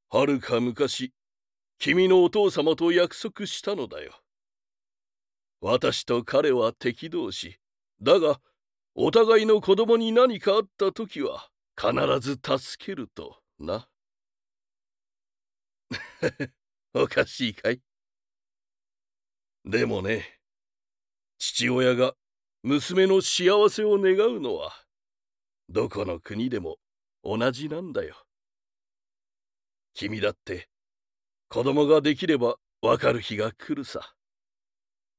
はるか昔、君のお父様と約束したのだよ。私と彼は敵同士。だが、お互いの子供に何かあったときは、必ず助けるとな。おかしいかい？でもね、父親が娘の幸せを願うのは、どこの国でも同じなんだよ。君だって子供ができればわかる日が来るさ。